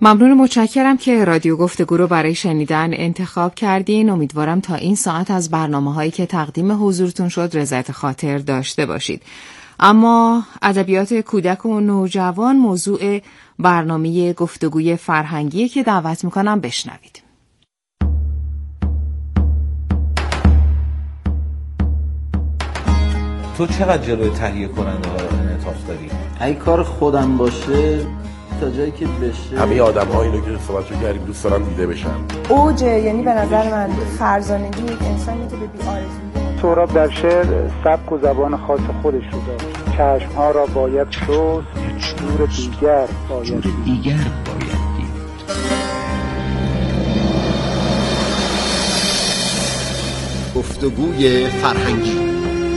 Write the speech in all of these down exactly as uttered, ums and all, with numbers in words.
ممنون، متشکرم که رادیو گفتگو رو برای شنیدن انتخاب کردین. امیدوارم تا این ساعت از برنامه‌هایی که تقدیم حضورتون شد رضایت خاطر داشته باشید. اما ادبیات کودک و نوجوان موضوع برنامه گفتگوی فرهنگی که دعوت میکنم بشنوید. تو چقدر جلوی تهیه کننده ها انعطاف داری؟ اگه کار خودم باشه تا جایی که بشه. همه آدم ها اینو که صحبت رو کردیم دوست دارن دیده بشن. اوج یعنی به نظر من فرزانگی یک انسانی که به بی آرزویی. سهراب در شعر سبک و زبان خاص خودش رو داشت. چشم ها را باید شست، نور دیگر باید نور دیگر باید دید. گفتگوی فرهنگی.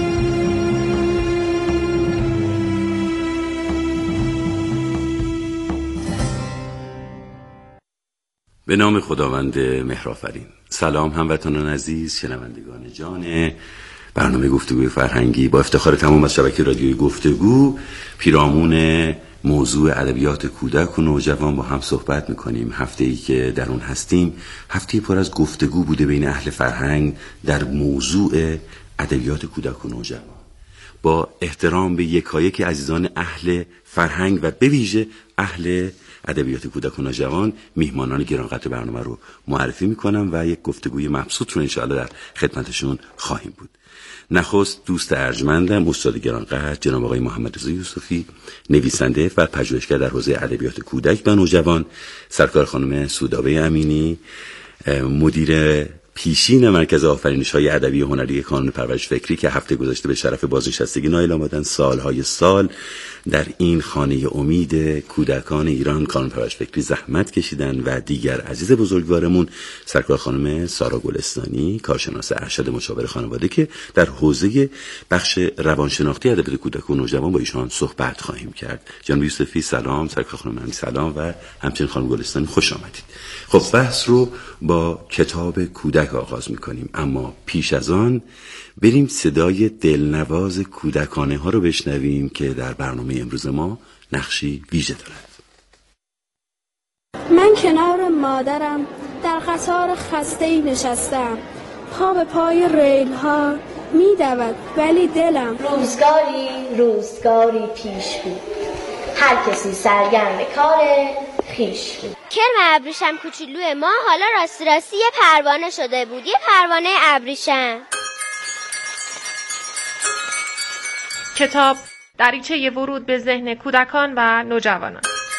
به نام خداوند مهرآفرین. سلام هموطنان عزیز، شنوندگان جان برنامه گفتگوی فرهنگی. با افتخار تمام از شبکه رادیوی گفتگو پیرامون موضوع ادبیات کودک و نوجوان با هم صحبت میکنیم. هفته ای که در اون هستیم هفته پر از گفتگو بوده بین اهل فرهنگ در موضوع ادبیات کودک و نوجوان. با احترام به یکایک عزیزان اهل فرهنگ و به ویژه اهل ادبیات کودک و نوجوان، میهمانان گرانقدر برنامه رو معرفی میکنم و یک گفتگوی مبسوط رو انشاءالله در خدمتشون خواهیم بود. نخست دوست ارجمندم، استاد گرانقدر جناب آقای محمد رضا یوسفی، نویسنده و پژوهشگر در حوزه ادبیات کودک و نوجوان، سرکار خانم سودابه امینی، مدیر پیشین مرکز آفرینش‌های ادبی و هنری کانون پرورش فکری که هفته گذشته به شرف بازنشستگی نایل آمدن، سالهای سال در این خانه امید کودکان ایران کانون پرورش فکری زحمت کشیدن، و دیگر عزیز بزرگوارمون سرکار خانم سارا گلستانی، کارشناس ارشد مشاور خانواده که در حوزه بخش روانشناختی ادبیات کودک و نوجوان با ایشان صحبت خواهیم کرد. جناب یوسفی سلام، سرکار خانم امینی سلام و همچنین خانم گلستانی خوش آمدید. خب بحث رو با کتاب کودک آغاز میکنیم، اما پیش از آن بریم صدای دلنواز کودکانه ها رو بشنویم که در برنامه امروز ما نقشی ویژه دارد. من کنار مادرم در قطار خسته‌ای نشستم، پا به پای ریل ها می دود ولی دلم روزگاری روزگاری پیش بود، هر کسی سرگرم کار خیش بود. کرم ابریشم کوچولوی ما حالا راستی راستی یه پروانه شده بود، یه پروانه ابریشم. کتاب دریچه ورود به ذهن کودکان و نوجوانان.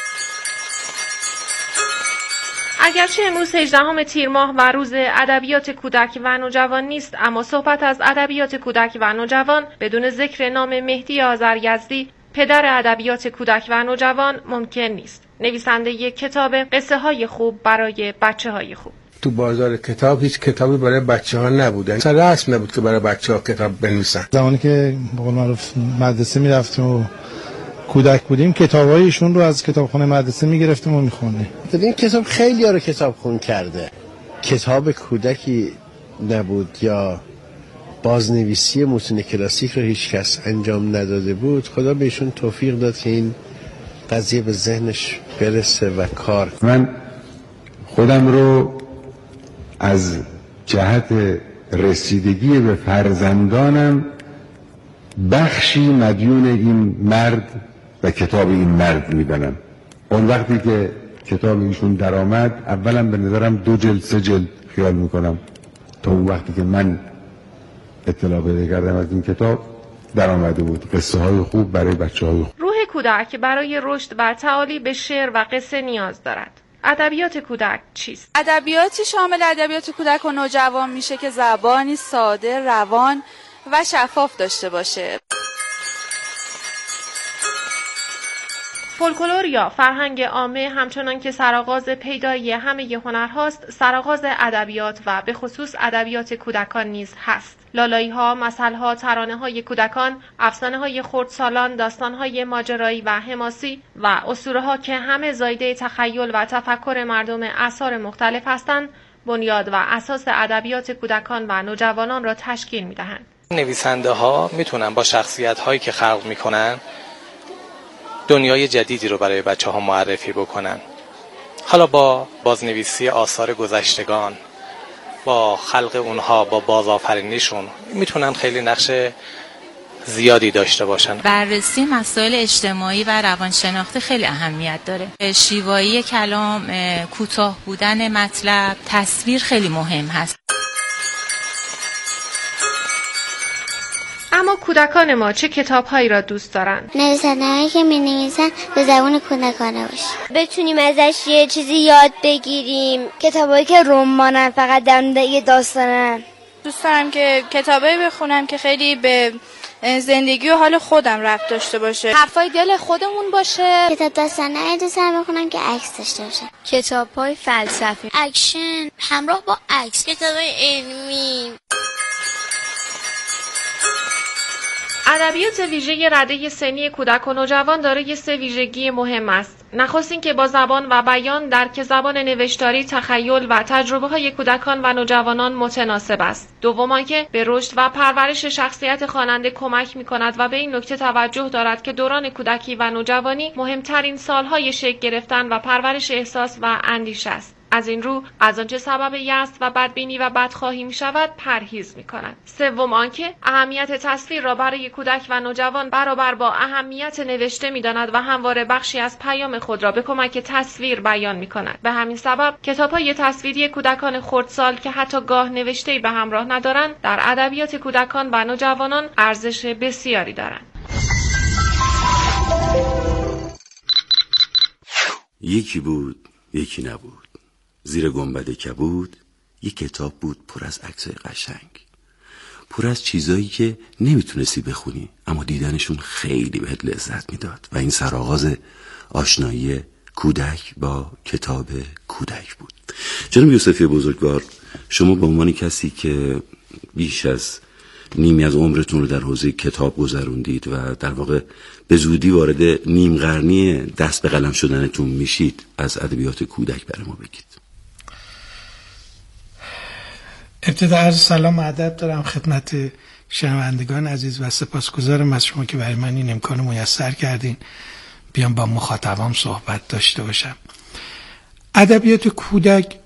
اگرچه امروز هجدهم تیر ماه و روز ادبیات کودک و نوجوان نیست، اما صحبت از ادبیات کودک و نوجوان بدون ذکر نام مهدی آذریزدی، پدر ادبیات کودک و نوجوان، ممکن نیست. نویسنده یک کتاب قصه های خوب برای بچه های خوب. تو بازار کتاب هیچ کتابی برای بچه ها نبود، اصلا رسم نبود که برای بچه ها کتاب بنویسن. زمانی که به قول معروف مدرسه میرفتیم و کودک بودیم، کتابایشون رو از کتابخونه مدرسه میگرفتیم و میخوندیم. این کتاب خیلی ها رو کتاب خون کرده. کتاب کودکی نبود یا بازنویسی متون کلاسیک رو هیچ کس انجام نداده بود. خدا بهشون توفیق داد که این قضیه به ذهنش برسه و کار. من خودم رو از جهت رسیدگی به فرزندانم بخشی مدیون این مرد و کتاب این مرد میدانم. اون وقتی که کتاب ایشون در آمد، اولا به نظرم دو جلد سه جلد خیال میکنم تا اون وقتی که من اطلاع پیدا کردم از این کتاب در آمده بود. قصه های خوب برای بچه های خوب. روح کودک برای رشد و تعالی به شعر و قصه نیاز دارد. ادبیات کودک چیست؟ ادبیاتی شامل ادبیات کودک و نوجوان میشه که زبانی ساده، روان و شفاف داشته باشه. فولکلور یا فرهنگ عامه همچنان که سرآغاز پیدایی همه هنرهاست، سرآغاز ادبیات و به خصوص ادبیات کودکان نیز هست. لالایی‌ها، مثل‌ها، ترانه‌های کودکان، افسانه‌های خردسالان، داستان‌های ماجرایی و حماسی و اسطوره‌ها که همه زایده تخیل و تفکر مردم اعصار مختلف هستند، بنیاد و اساس ادبیات کودکان و نوجوانان را تشکیل می‌دهند. نویسنده‌ها میتونن با شخصیت‌هایی که خلق می‌کنن دنیای جدیدی رو برای بچه‌ها معرفی بکنن. حالا با بازنویسی آثار گذشتگان، با خلق اونها، با بازآفرینیشون میتونن خیلی نقش زیادی داشته باشن. بررسی مسائل اجتماعی و روانشناختی خیلی اهمیت داره. شیوایی کلام، کوتاه بودن مطلب، تصویر خیلی مهم هست. اما کودکان ما چه کتاب‌هایی را دوست دارند؟ نویسنده‌هایی که می‌نویسن به زبان کودکانه باشه، بتونیم ازش یه چیزی یاد بگیریم. کتابایی که رمانن، فقط در مورد یه داستانن. دوست دارم که کتابایی بخونم که خیلی به زندگی و حال خودم ربط داشته باشه، حرفای دل خودمون باشه. کتاب داستانه دوست دارم بخونم که عکس داشته باشه. کتاب‌های فلسفی، اکشن همراه با عکس، کتابای علمی. ادبیات ویژه رده سنی کودک و نوجوان دارای سه ویژگی مهم است. نخست اینکه با زبان و بیان، درک زبان نوشتاری، تخیل و تجربه‌های کودکان و نوجوانان متناسب است. دوم آنکه به رشد و پرورش شخصیت خواننده کمک می‌کند و به این نکته توجه دارد که دوران کودکی و نوجوانی مهمترین سالهای شکل گرفتن و پرورش احساس و اندیشه است. از این رو از آنچه سبب یأس و بدبینی و بدخواهی می شود پرهیز می کند. سوم آنکه اهمیت تصویر را برای کودک و نوجوان برابر با اهمیت نوشته می داند و همواره بخشی از پیام خود را به کمک تصویر بیان می کند. به همین سبب کتاب‌های تصویری کودکان خردسال که حتی گاه نوشته‌ای به همراه ندارند در ادبیات کودکان و نوجوانان ارزش بسیاری دارند. یکی بود، یکی نبود. زیر گنبد کبود یک کتاب بود پر از عکسای قشنگ، پر از چیزایی که نمیتونستی بخونی اما دیدنشون خیلی بهت لذت میداد و این سرآغاز آشنایی کودک با کتاب کودک بود. جناب یوسفی بزرگوار، شما به عنوان کسی که بیش از نیمی از عمرتون رو در حوزه کتاب گذروندید و در واقع به زودی وارد نیم قرنی دست به قلم شدنتون میشید، از ادبیات کودک برای ما بگید. ابتدا عرض سلام و ادب دارم خدمت شنوندگان عزیز و سپاسگزارم از شما که برای من این امکان میسر کردین بیام با مخاطبام صحبت داشته باشم. ادبیات کودک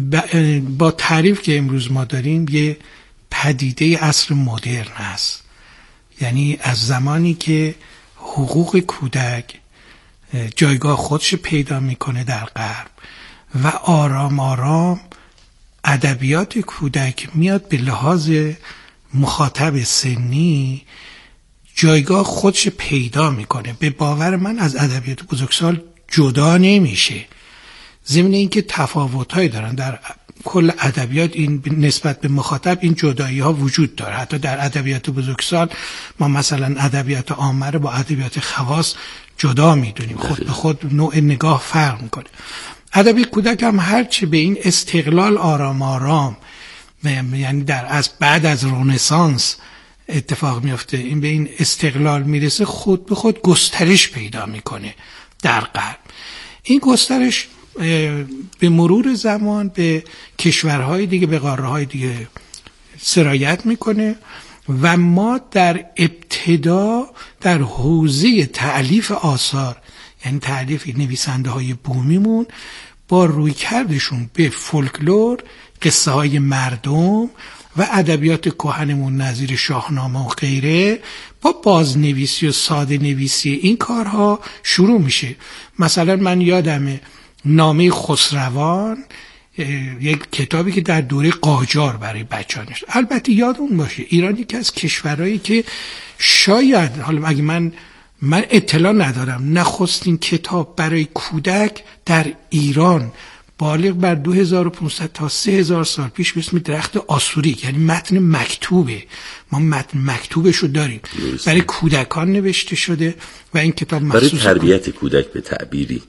با تعریف که امروز ما داریم یه پدیده عصر مدرن هست، یعنی از زمانی که حقوق کودک جایگاه خودش پیدا میکنه در غرب و آرام آرام ادبیات کودک میاد به لحاظ مخاطب سنی جایگاه خودش پیدا میکنه. به باور من از ادبیات بزرگسال جدا نمیشه، ضمن اینکه تفاوت‌هایی دارن در کل ادبیات. این نسبت به مخاطب این جدایی ها وجود داره. حتی در ادبیات بزرگسال ما مثلا ادبیات عامه رو با ادبیات خواص جدا میدونیم، خود به خود نوع نگاه فرق میکنه. ادبیات کودک هم هرچی به این استقلال آرام آرام، یعنی در از بعد از رنسانس اتفاق میفته، این به این استقلال میرسه، خود به خود گسترش پیدا میکنه در غرب. این گسترش به مرور زمان به کشورهای دیگه، به قاره‌های دیگه سرایت میکنه و ما در ابتدا در حوزه تألیف آثار، یعنی تألیف نویسنده های بومیمون، با رویکردشون به فولکلور، قصه های مردم و ادبیات کهنمون نظیر شاهنامه و غیره، با بازنویسی و ساده نویسی این کارها شروع میشه. مثلا من یادمه نامه خسروان، یک کتابی که در دوره قاجار برای بچه‌ها نوشت. البته یادمون باشه ایران یکی از کشورهایی که شاید، حالا اگه من من اطلاع ندارم، نخستین کتاب برای کودک در ایران بالغ بر دو هزار و پانصد تا سه هزار سال پیش به اسم درخت آسوری، یعنی متن مکتوبه، ما متن مکتوبش رو داریم، برای کودکان نوشته شده و این کتاب مخصوص برای تربیت کودک به تعبیری.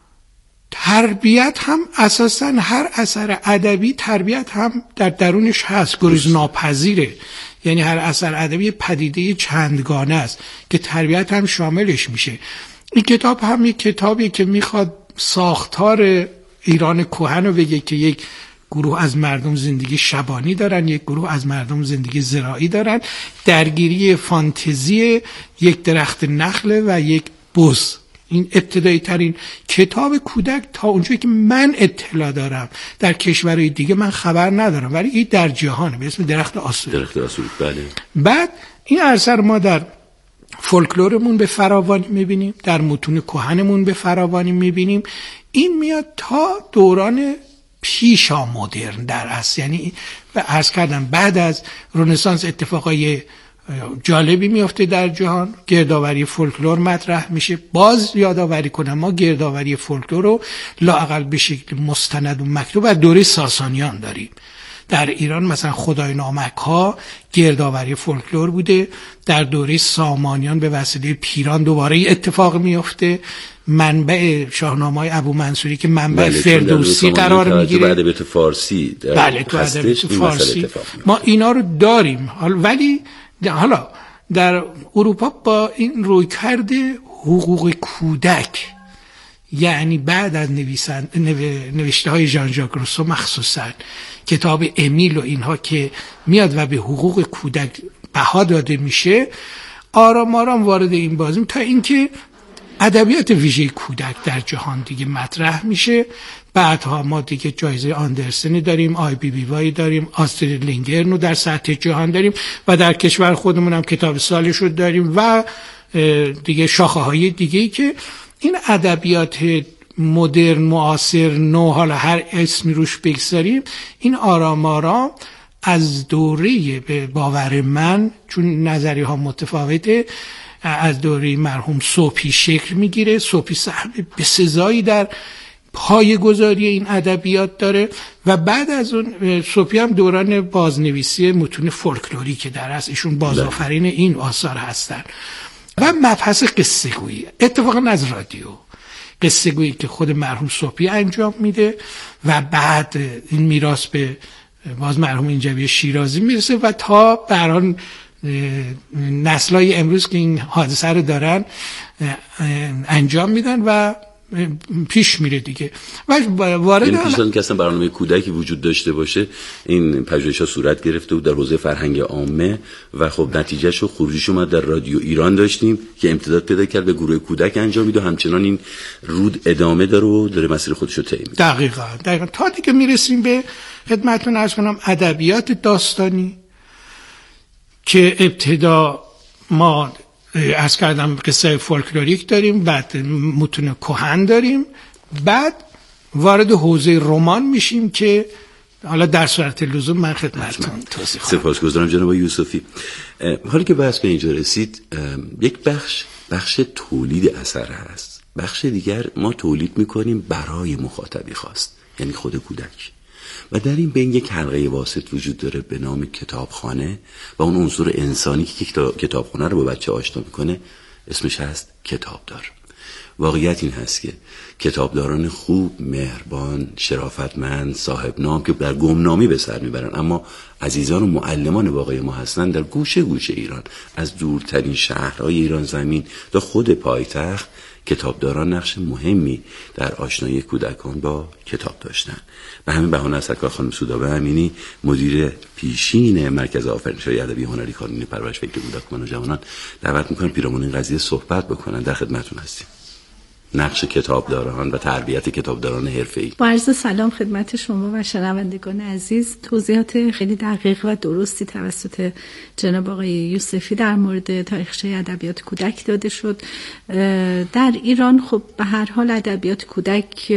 تربیت هم اساساً هر اثر ادبی تربیت هم در درونش هست، گریز ناپذیره. یعنی هر اثر ادبی پدیده چندگانه است که تربیت هم شاملش میشه. این کتاب هم یک کتابی که میخواد ساختار ایران کهن رو بگه که یک گروه از مردم زندگی شبانی دارن، یک گروه از مردم زندگی زراعی دارن، درگیری فانتزی یک درخت نخل و یک بز این ابتدایی ترین کتاب کودک تا اونجایی که من اطلاع دارم در کشورهای دیگه من خبر ندارم، ولی این در جهانه به اسم درخت آسودی. درخت آسودی بله. بعد این اثر ما در فولکلورمون به فراوانی میبینیم، در متون کهنمون به فراوانی میبینیم. این میاد تا دوران پیشا مدرن در اصل، یعنی عرض کردم بعد از رنسانس اتفاقای جالبی میفته در جهان، گردآوری فولکلور مطرح میشه. باز یادآوری کنم ما گردآوری فولکلور رو لااقل به شکل مستند و مکتوب از دوره ساسانیان داریم. در ایران مثلا خدای نامک ها گردآوری فولکلور بوده، در دوره سامانیان به وسیله پیران دوباره اتفاق میفته. منبع شاهنامه‌های ابو منصوری که منبع بله، فردوسی قرار میگیره، بعد ادبیات فارسی در بله تو ادبیات فارسی ما اینا رو داریم. ولی حالا در اروپا با این رویکرد حقوق کودک، یعنی بعد از نویسن نوشته های ژان ژاک روسو مخصوصا کتاب امیل و اینها که میاد و به حقوق کودک بها داده میشه، آرام آرام وارد این بازیم تا اینکه ادبیات ویژه کودک در جهان دیگه مطرح میشه. بعدها ما دیگه جایزه آندرسنی داریم، آی بی بی وای داریم، آسترید لینگرن رو در سطح جهان داریم و در کشور خودمون هم کتاب سالش رو داریم و دیگه شاخه های دیگه که این ادبیات مدرن معاصر نو، حالا هر اسمی روش بگذاریم، این آرام آرام از دوره به باور من، چون نظری ها متفاوته، از دوره مرحوم صبحی شکل میگیره. صبحی سهم بسزایی در پایه‌گذاری این ادبیات داره و بعد از اون صبحی هم دوران بازنویسی متون فولکلوری که در اصل ایشون بازآفرین این آثار هستن و مبحث قصه گویی، اتفاقا از رادیو قصه گویی که خود مرحوم صبحی انجام میده و بعد این میراث به باز مرحوم اینجوی شیرازی میرسه و تا بران نسل‌های امروز که این حادثه رو دارن انجام میدن و پیش میره دیگه. و وارد این پیشان که اصلا برنامه کودکی وجود داشته باشه، این پژوهش‌ها صورت گرفته بود در حوزه فرهنگ عامه و خب نتیجهش و خروجیش اومد در رادیو ایران داشتیم که امتداد پیدا کرد به گروه کودک انجام میده و همچنان این رود ادامه داره و داره مسیر خودش رو طی می‌کنه. دقیقاً دقیقاً تا دیگه میرسیم به خدمتتون عرض کنم ادبیات داستانی که ابتدا ما از کردم قصه فولکلوریک داریم، بعد متون کهن داریم، بعد وارد حوزه رمان میشیم که حالا در صورت لزوم من خدمتتون توضیح خواهم. سپاسگزارم جناب یوسفی. حالی که بحث به اینجا رسید، یک بخش بخش تولید اثر هست، بخش دیگر ما تولید میکنیم برای مخاطبی خاص، یعنی خود کودک. و در این بین یک حلقه واسط وجود داره به نام کتابخانه و اون عنصر انسانی که کتابخانه رو با بچه آشنا میکنه اسمش هست کتابدار. واقعیت این هست که کتابداران خوب، مهربان، شرافتمند، صاحب نام که در گمنامی به سر میبرن، اما عزیزان و معلمان واقعی ما هستن در گوشه گوشه ایران، از دورترین شهرهای ایران زمین تا خود پایتخت. کتابداران نقش مهمی در آشنایی کودکان با کتاب داشتن. به همین بهانه از سرکار خانم سودابه امینی، مدیر پیشین مرکز آفرینش‌های ادبی هنری کانون پرورش فکر کودکان و جوانان، دعوت می‌کنم پیرامون این قضیه صحبت بکنن. در خدمتتون هستیم. نقش کتابداران و تربیت کتابداران حرفه‌ای. با عرض سلام خدمت شما و شنوندگان عزیز. توضیحات خیلی دقیق و درستی توسط جناب آقای یوسفی در مورد تاریخچه ادبیات کودک داده شد. در ایران خب به هر حال ادبیات کودک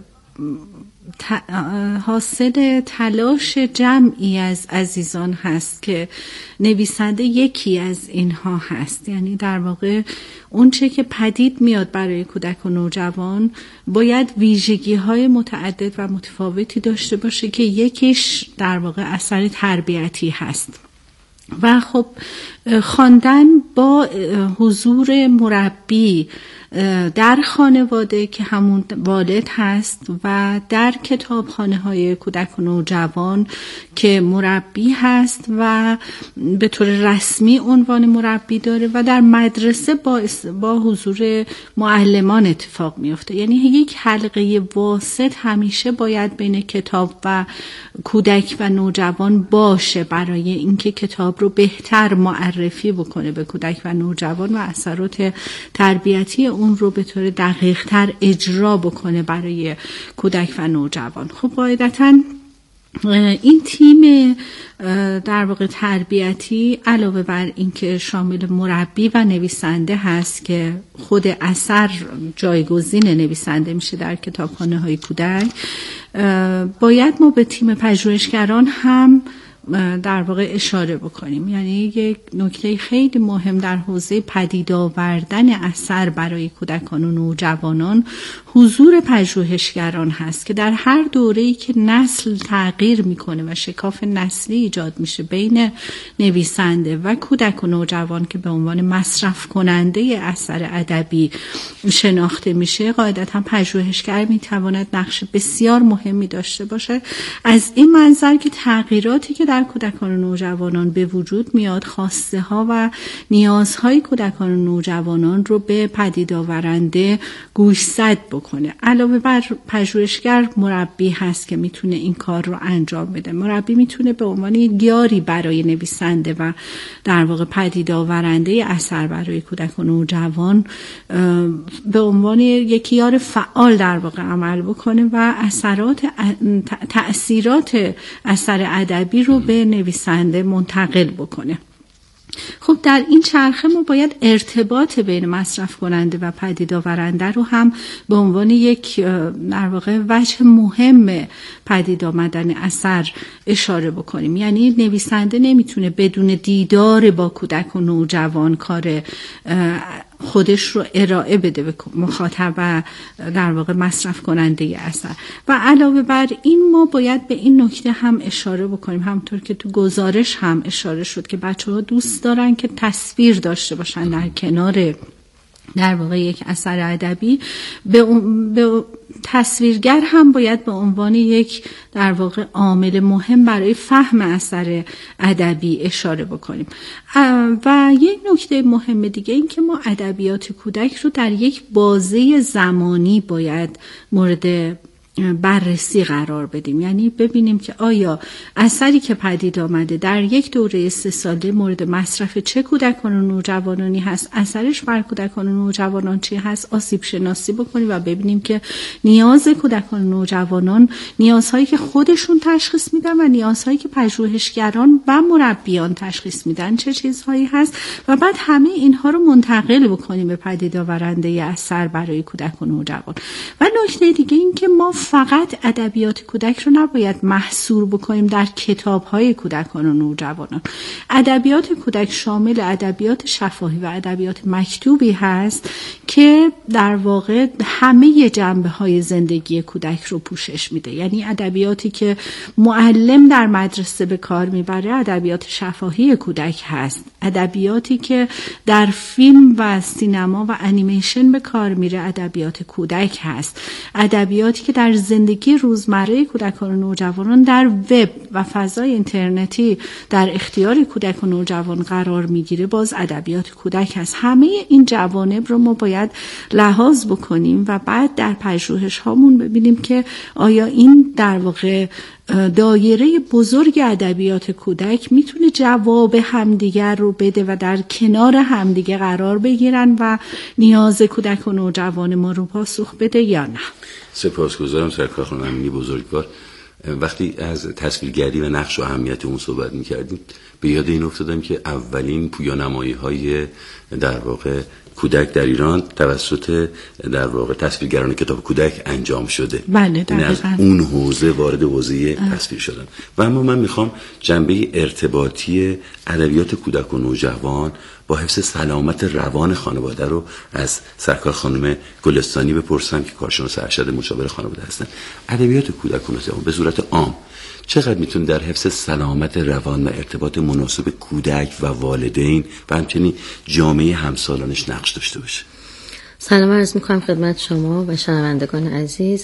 حاصل تلاش جمعی از عزیزان هست که نویسنده یکی از اینها هست. یعنی در واقع اون چه که پدید میاد برای کودک و نوجوان باید ویژگی های متعدد و متفاوتی داشته باشه که یکیش در واقع اثر تربیتی هست. و خب خواندن با حضور مربی در خانواده که همون والد هست و در کتابخانه های کودک و نوجوان که مربی هست و به طور رسمی عنوان مربی داره و در مدرسه با, با حضور معلمان اتفاق میفته. یعنی یک حلقه واسط همیشه باید بین کتاب و کودک و نوجوان باشه برای اینکه کتاب رو بهتر معرفی معرفی بکنه به کودک و نوجوان و اثرات تربیتی اون رو به طور دقیق تر اجرا بکنه برای کودک و نوجوان. خب قاعدتاً این تیم در واقع تربیتی علاوه بر اینکه شامل مربی و نویسنده هست که خود اثر جایگزین نویسنده میشه در کتابخانه های کودک، باید ما به تیم پژوهشگران هم در واقع اشاره بکنیم. یعنی یک نکته خیلی مهم در حوزه پدید آوردن اثر برای کودکان و نوجوانان حضور پژوهشگران هست که در هر دوره‌ای که نسل تغییر میکنه و شکاف نسلی ایجاد میشه بین نویسنده و کودک و نوجوان که به عنوان مصرف کننده اثر ادبی شناخته میشه، قاعدتاً پژوهشگر میتواند نقش بسیار مهمی داشته باشه. از این منظر که تغییراتی که در کودکان و نوجوانان به وجود میاد، خواسته ها و نیازهای کودکان و نوجوانان رو به پدید آورنده گوشزد بکنه. علاوه بر پژوهشگر مربی هست که میتونه این کار رو انجام بده. مربی میتونه به عنوان یاری برای نویسنده و در واقع پدید آورنده اثر برای کودک و نوجوان به عنوان یک یار فعال در واقع عمل بکنه و اثرات تأثیرات اثر ادبی رو به نویسنده منتقل بکنه. خب در این چرخه ما باید ارتباط بین مصرف کننده و پدید آورنده رو هم به عنوان یک در واقع وجه مهم پدید آمدن اثر اشاره بکنیم. یعنی نویسنده نمیتونه بدون دیدار با کودک و نوجوان کار خودش رو ارائه بده به مخاطب و در واقع مصرف کننده اثر. و علاوه بر این ما باید به این نکته هم اشاره بکنیم، همونطور که تو گزارش هم اشاره شد که بچه‌ها دوست دارن که تصویر داشته باشن در کنار در واقع یک اثر ادبی. به, به تصویرگر هم باید به عنوان یک در واقع عامل مهم برای فهم اثر ادبی اشاره بکنیم. و یک نکته مهم دیگه این که ما ادبیات کودک رو در یک بازه زمانی باید مورد بررسی قرار بدیم. یعنی ببینیم که آیا اثری که پدید آمده در یک دوره سه ساله مورد مصرف چه کودکان و نوجوانانی هست، اثرش بر کودکان و نوجوانان چی هست، آسیب شناسی بکنیم و ببینیم که نیاز کودکان و نوجوانان نیازهایی که خودشون تشخیص میدن و نیازهایی که پژوهشگران و مربیان تشخیص میدن چه چیزهایی هست و بعد همه اینها رو منتقل بکنیم به پدید آورنده اثر برای کودک و نوجوان. و نکته دیگه این که ما فقط ادبیات کودک رو نباید محصور بکنیم در کتاب‌های کودکان و نوجوانان. ادبیات کودک شامل ادبیات شفاهی و ادبیات مکتوبی هست که در واقع همه جنبه‌های زندگی کودک رو پوشش میده. یعنی ادبیاتی که معلم در مدرسه به کار میبره ادبیات شفاهی کودک هست. ادبیاتی که در فیلم و سینما و انیمیشن به کار میره ادبیات کودک هست. ادبیاتی که در زندگی روزمره کودکان و نوجوانان در وب و فضای اینترنتی در اختیار کودک و نوجوان قرار میگیره باز ادبیات کودک هست. همه این جوانب رو ما باید لحاظ بکنیم و بعد در پژوهش هامون ببینیم که آیا این در واقع دایره بزرگ ادبیات کودک میتونه جواب همدیگر رو بده و در کنار همدیگه قرار بگیرن و نیاز کودک و نوجوان ما رو پاسخ بده یا نه. سپاسگزارم سرکار خانم امینی بزرگوار. وقتی از تصویرگری و نقش و اهمیت اون صحبت می‌کردیم به یاد این افتادم که اولین پویانمایی‌های در واقع کودک در ایران توسط در واقع تصویرگران کتاب کودک انجام شده. بله یعنی از اون حوزه وارد حوزه تصویر شدن. و اما من میخوام جنبه ارتباطی ادبیات کودک و نوجوان با حفظ سلامت روان خانواده رو از سرکار خانم گلستانی بپرسم که کارشناس ارشد مشاور خانواده هستن. ادبیات کودک و نوجوان به صورت عام چقدر میتونه در حفظ سلامت روان و ارتباط مناسب کودک و والدین و همچنین جامعه همسالانش نقش داشته باشه؟ سلام عرض میکنم خدمت شما و شنوندگان عزیز.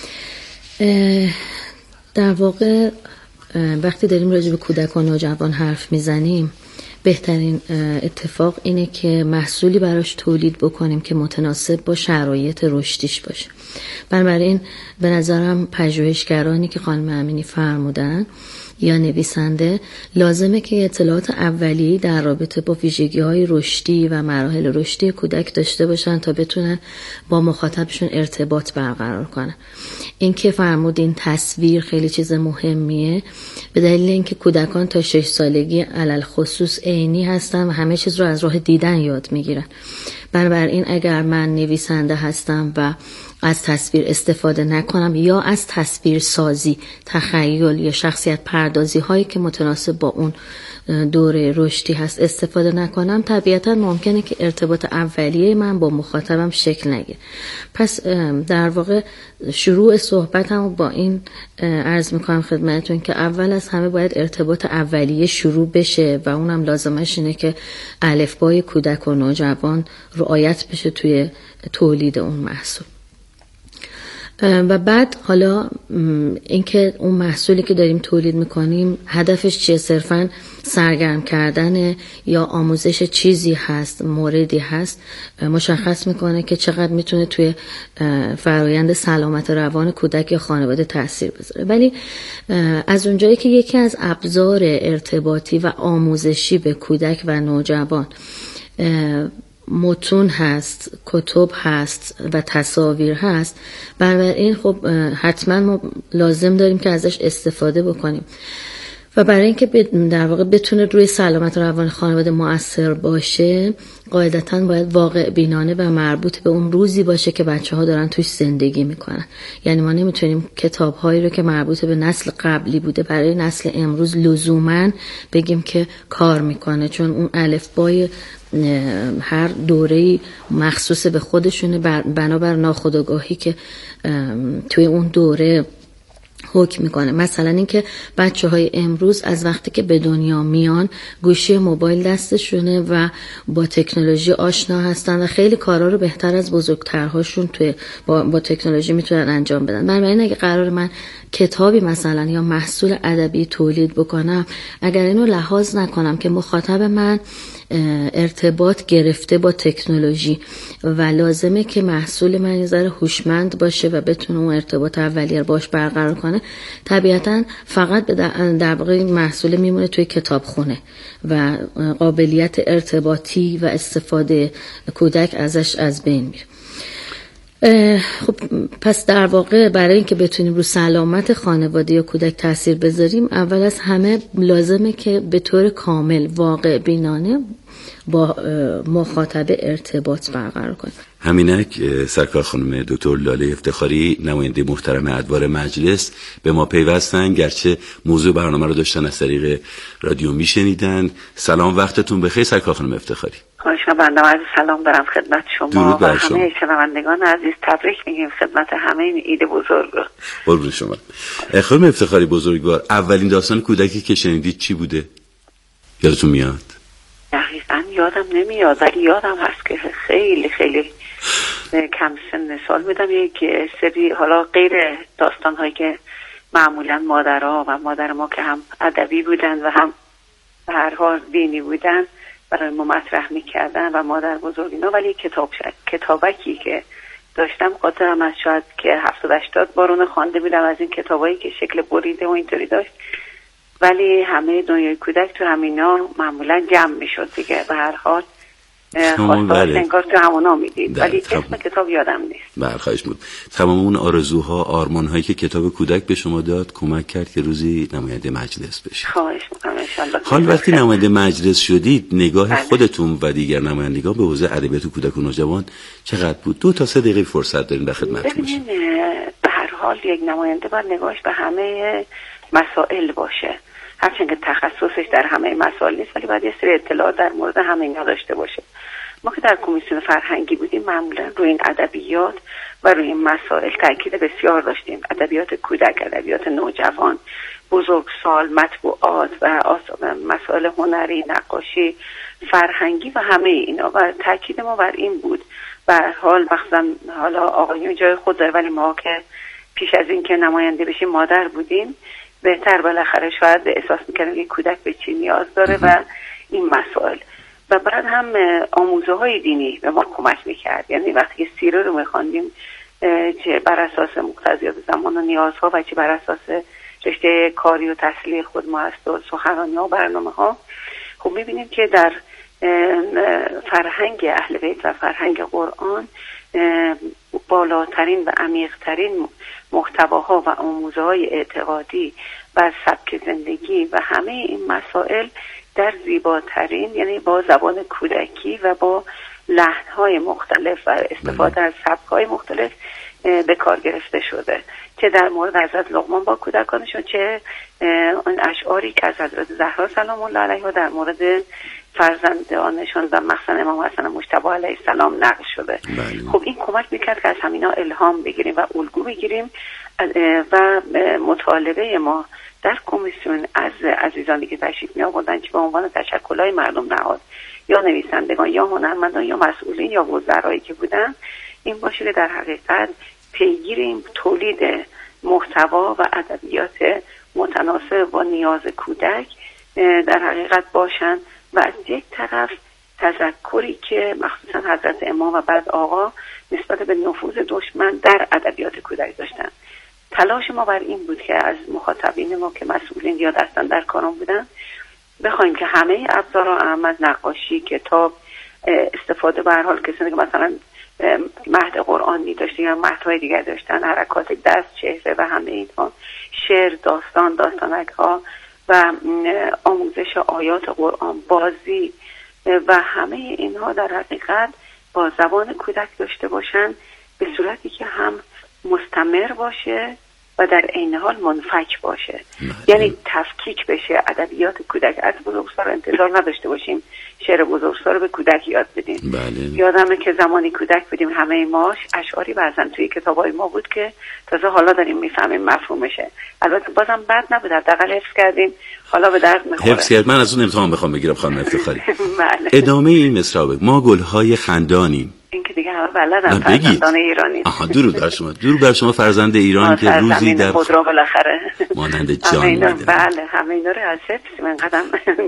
در واقع وقتی داریم راجع به کودک و نوجوان حرف میزنیم بهترین اتفاق اینه که محصولی براش تولید بکنیم که متناسب با شرایط رشدیش باشه. بنابراین به نظرم پژوهشگرانی که خانم امینی فرمودن یا نویسنده لازمه که اطلاعات اولیه‌ای در رابطه با ویژگی‌های رشدی و مراحل رشدی کودک داشته باشن تا بتونن با مخاطبشون ارتباط برقرار کنن. این که فرمودین تصویر خیلی چیز مهمیه، به دلیل اینکه کودکان تا شش سالگی علل خصوص عینی هستن و همه چیز رو از راه دیدن یاد میگیرن. بنابراین اگر من نویسنده هستم و از تصویر استفاده نکنم یا از تصویر سازی، تخیل یا شخصیت پردازی هایی که متناسب با اون دوره رشدی هست استفاده نکنم، طبیعتا ممکنه که ارتباط اولیه من با مخاطبم شکل نگیره. پس در واقع شروع صحبتم با این عرض میکنم خدمتتون که اول از همه باید ارتباط اولیه شروع بشه و اونم لازمش اینه که الفبای کودک و نوجوان رعایت بشه توی تولید اون محصول. و بعد حالا اینکه اون محصولی که داریم تولید میکنیم هدفش چیه، صرفاً سرگرم کردن یا آموزش چیزی هست، موردی هست، مشخص میکنه که چقدر میتونه توی فرایند سلامت روان کودک یا خانواده تاثیر بذاره. ولی از اونجایی که یکی از ابزار ارتباطی و آموزشی به کودک و نوجوان متون هست، کتب هست و تصاویر هست، بنابراین خب حتما ما لازم داریم که ازش استفاده بکنیم و برای اینکه در واقع بتونه روی سلامت روان خانواده مؤثر باشه قاعدتاً باید واقع بینانه و مربوط به اون روزی باشه که بچه ها دارن توش زندگی میکنن. یعنی ما نمیتونیم کتاب هایی رو که مربوط به نسل قبلی بوده برای نسل امروز لزوماً بگیم که کار میکنه، چون اون الفبای هر دوره‌ای مخصوص به خودشونه بنابر ناخودآگاهی که توی اون دوره حکم میکنه. مثلا اینکه بچه های امروز از وقتی که به دنیا میان گوشی موبایل دستشونه و با تکنولوژی آشنا هستن و خیلی کارا رو بهتر از بزرگترهاشون توی با, با تکنولوژی میتونن انجام بدن. بنابراین اگه قرار من کتابی مثلا یا محصول ادبی تولید بکنم، اگر اینو لحاظ نکنم که مخاطب من ارتباط گرفته با تکنولوژی و لازمه که محصول من یه ذره هوشمند باشه و بتونه اون ارتباط اولیه رو باش برقرار کنه، طبیعتاً فقط در واقع این محصول میمونه توی کتابخونه و قابلیت ارتباطی و استفاده کودک ازش از بین میره. خب پس در واقع برای اینکه بتونیم رو سلامت خانواده یا کودک تاثیر بذاریم، اول از همه لازمه که به طور کامل واقع بینانه با مخاطب ارتباط برقرار کنیم. همینک سرکار خانم دکتر لاله افتخاری نماینده محترم ادوار مجلس به ما پیوستن، گرچه موضوع برنامه رو داشتن از طریق رادیو میشنیدن. سلام، وقتتون بخیر سرکار خانم افتخاری. خواهش می‌کنم. عرض سلام دارم خدمت شما و همه شنوندگان عزیز. تبریک میگیم خدمت همه این عید بزرگ رو. قربون شما. خانم افتخاری بزرگوار، اولین داستان کودکی که شنیدید چی بوده؟ یادتون میاد؟ دقیقاً یادم نمیاد، ولی یادم هست که خیلی خیلی کم سن سال بودم یک سری حالا غیر داستان‌هایی که معمولاً مادرها و مادر ما که هم ادبی بودن و هم به هر حال دینی بودن برای ما مطرح می‌کردن و مادر بزرگ اینا، ولی کتاب شد. کتابکی که داشتم خاطرم از شاید که هفتاد هشتاد بارون خوانده بودم از این کتابایی که شکل بریده و اینطوری داشت، ولی همه دنیای کودک تو همینا معمولا جمع میشد دیگه. به هر حال خواستاش انگار تو همونا میدید، ولی اسم کتاب یادم نیست. بله خواهش بود. تمام اون آرزوها، آرمانهایی که کتاب کودک به شما داد کمک کرد که روزی نماینده مجلس بشید. خواهش میکنم انشالله. حال وقتی نماینده مجلس شدید، نگاه بله. خودتون و دیگر نمایندگان به حوزه ادبیات کودک و نوجوان چقدر بود؟ دو تا سه دقیقه فرصت دارین در خدمتتون باشیم. به هر حال یک نماینده باید نگاهش به همه مسائل باشه، هرچند که تخصصش در همه مسائل نیست، ولی باید یه سری اطلاعات در مورد همه اینا داشته باشه. ما که در کمیسیون فرهنگی بودیم معمولا روی این ادبیات و روی این مسائل تاکید بسیار داشتیم. ادبیات کودک، ادبیات نوجوان، بزرگسال، مطبوعات و مسائل هنری، نقاشی، فرهنگی و همه اینا، و تاکید ما بر این بود. به هر حال مثلا حالا آقایون جای خود داره، ولی ما که پیش از این که نماینده بشیم مادر بودیم، بهتر بالاخره شاید احساس می‌کردیم که کودک به چی نیاز داره و این مسائل. و بعد هم آموزه های دینی به ما کمک میکرد. یعنی وقتی که سیره رو میخواندیم چه بر اساس مقتضیات زمان و نیازها و چه بر اساس رشته کاری و تحصیلی خود ما هست و سخنرانی ها و برنامه ها. خب میبینیم که در فرهنگ اهل بیت و فرهنگ قرآن بالاترین و عمیقترین محتواها و آموزه‌های اعتقادی و سبک زندگی و همه این مسائل در زیباترین، یعنی با زبان کودکی و با لحن‌های مختلف و استفاده از سبک‌های مختلف به کار گرفته شده، چه در مورد حضرت لقمان با کودکانشون، چه اون اشعاری که از حضرت زهرا سلام الله علیها در مورد فرزندانشون و مخصوصا امام حسن مجتبی علیه السلام نقل شده. بله. خب این کمک میکرد که از همینا الهام بگیریم و الگو بگیریم و مطالبه ما در کمیسیون از عزیزانی که تشریف می آوردن، چه به عنوان تشکل‌های مردم نهاد یا نویسندگان یا هنرمندان یا مسئولین یا وزرایی که بودن، این باشه که در حقیقت پیگیر این تولید محتوا و ادبیات متناسب با نیاز کودک در حقیقت باشن و از یک طرف تذکری که مخصوصا حضرت امام و بعد آقا نسبت به نفوذ دشمن در ادبیات کودک داشتن. تلاش ما بر این بود که از مخاطبین ما که مسئولین یا دستان در کارم بودن بخوایم که همه ابزارها، اهم از نقاشی، کتاب، استفاده به هر حال کسانی که مثلا مهد قرآنی داشتن یا مهدهای دیگر داشتن، حرکات دست، چهره و همه اینها، شعر، داستان، داستانک ها و آموزش آیات قرآن، بازی و همه اینها در حقیقت با زبان کودک داشته باشن به صورتی که هم مستمر باشه و در عین حال منفک باشه. یعنی تفکیک بشه ادبیات کودک. از بزرگسال انتظار نداشته باشیم شعر بزرگسال رو به کودک یاد بدیم. بله. یادمه که زمانی کودک بودیم همه ماش اشعاری بعضن توی کتابای ما بود که تازه حالا داریم میفهمیم مفهومشه. البته بازم بد نبود، حداقل حفظ کردیم، حالا به درد میخوره. حفظ کرد. من از اون امتحان بخوام بگیرم خانم افتخاری. بله. ادامه این مصرع ما گلهای خندانیم. این که دیگه همه بلدن، فرزندان ایرانی. آها، درود بر شما. درود بر شما فرزند ایران که روزی در خود را بالاخره مانند جان میده. بله، همه اینا رو از حفظ من قدم.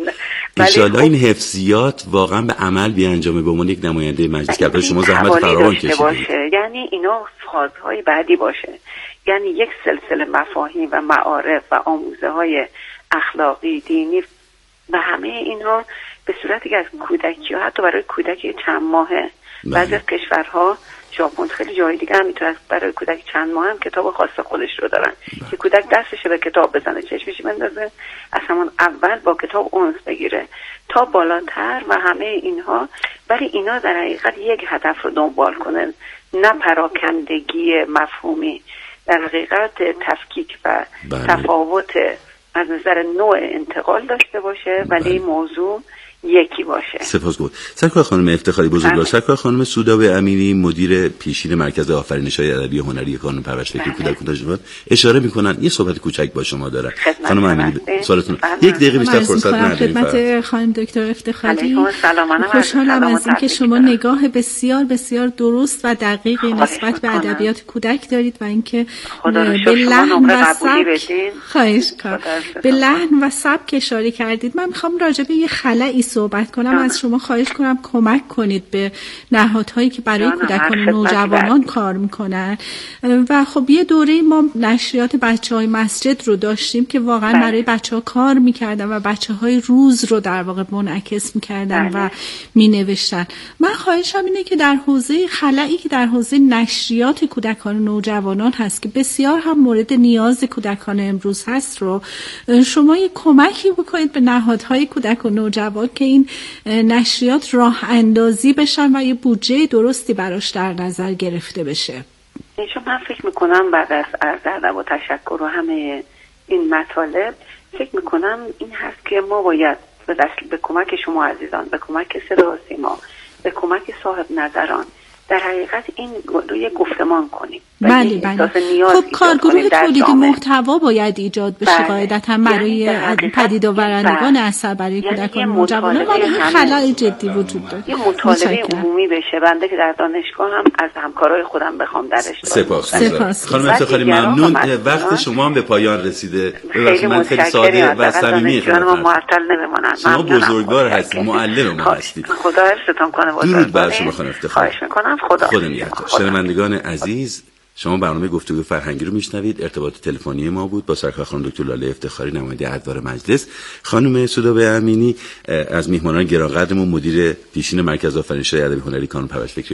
انشالله این حفظیات واقعا به عمل بیانجامه به عنوان یک نماینده مجلس که شما زحمت فراوان کشیدید. یعنی اینا فازهای بعدی باشه، یعنی یک سلسله مفاهیم و معارف و آموزه های اخلاقی، دینی و همه اینها به صورتی که از کودکی ها حتی برای کودکی چند ماهه. بعضی از کشورها، ژاپن، خیلی جای دیگه هم میتونه برای کودک چند ماه هم کتاب خاص خودش رو دارن که کودک دستش به کتاب بزنه، چشمش بندازه، از همون اول با کتاب اونس بگیره تا بالاتر و همه اینها. ولی اینا در حقیقت یک هدف رو دنبال کنن، نه پراکندگی مفهومی، در حقیقت تفکیک و بله. تفاوت از نظر نوع انتقال داشته باشه ولی بله. موضوع یکی باشه. سپاسگزارم. سرکار خانم افتخاری بزرگوار، سرکار خانم سودابه امینی مدیر پیشین مرکز آفرینش‌های ادبی هنری کانون پرورش فکری کودک و نوجوان اشاره می‌کنن یه صحبت کوچک با شما دارن. خانم امینی سوالتون یک دقیقه بیشتر فرصت نداریم. خدمت خانم دکتر افتخاری. سلام. خوشحالم از اینکه شما نگاه بسیار بسیار درست و دقیقی نسبت به ادبیات کودک دارید و اینکه به لحن و سبک خواهش کنم به لحن و سبک اشاره کردید. من می‌خوام راجع به یه خلأی صحبت کنم جانم. از شما خواهش کنم کمک کنید به نهادهایی که برای کودکان و نوجوانان کار میکنن و خب یه دوره ما نشریات بچه‌های مسجد رو داشتیم که واقعا بله. برای بچه‌ها کار میکردن و بچه‌های روز رو در واقع منعکس میکردن بله. و مینوشتن. من خواهشم اینه که در حوزه خلایی که در حوزه نشریات کودکان و نوجوانان هست که بسیار هم مورد نیاز کودکان امروز هست رو شما یه کمکی بکنید به نهادهای کودک و نوجوان که این نشریات راه اندازی بشن و یه بودجه درستی براش در نظر گرفته بشه. چون من فکر میکنم بعد از عرض ادب و تشکر و همه این مطالب فکر میکنم این هست که ما باید به, به کمک شما عزیزان، به کمک صدا و سیما، به کمک صاحب نظران در حقیقت این روی گفتمان کنیم. بله بله. خب کارگروه تولید محتوا باید ایجاد بشه قاعدتا بله. برای یعنی پدید آورندگان اثر برای کودکان و نوجوانان و این خلأ جدی وجود داره. یه مطالبه عمومی بشه. بنده که در دانشگاه هم از همکارای خودم بخوام درش سپاس. سپاس. خانم افتخاری ممنون. وقت شما هم به پایان رسیده. ببخشید من خیلی ساده و صمیمی خدمتتون. معطل نمیمونم. شما بزرگوار هستید، معلم ما هستید. خدا حفظتون کنه. درود بر شما خانم افتخاری. خواهش می‌کنم. خدا. خدا نگهدار. شنوندگان عزیز شما برنامه گفتگو فرهنگی رو میشنوید. ارتباط تلفنی ما بود با سرکار خانم دکتر لاله افتخاری، نماینده ادوار مجلس، خانم سودابه امینی از میهمانان گرانقدرمون، مدیر پیشین مرکز آفرینش ادبی هنری کانون پرورش فکری